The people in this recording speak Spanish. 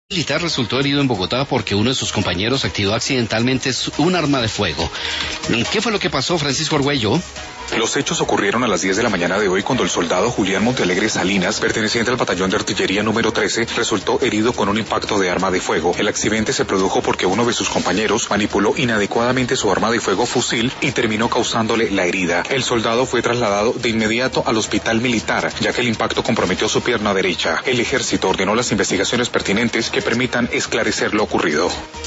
Militar resultó herido en Bogotá porque uno de sus compañeros activó accidentalmente un arma de fuego. ¿Qué fue lo que pasó, Francisco Argüello? Los hechos ocurrieron a las 10 de la mañana de hoy cuando el soldado Julián Montealegre Salinas, perteneciente al batallón de artillería número 13, resultó herido con un impacto de arma de fuego. El accidente se produjo porque uno de sus compañeros manipuló inadecuadamente su arma de fuego fusil y terminó causándole la herida. El soldado fue trasladado de inmediato al hospital militar, ya que el impacto comprometió su pierna derecha. El ejército ordenó las investigaciones pertinentes que permitan esclarecer lo ocurrido.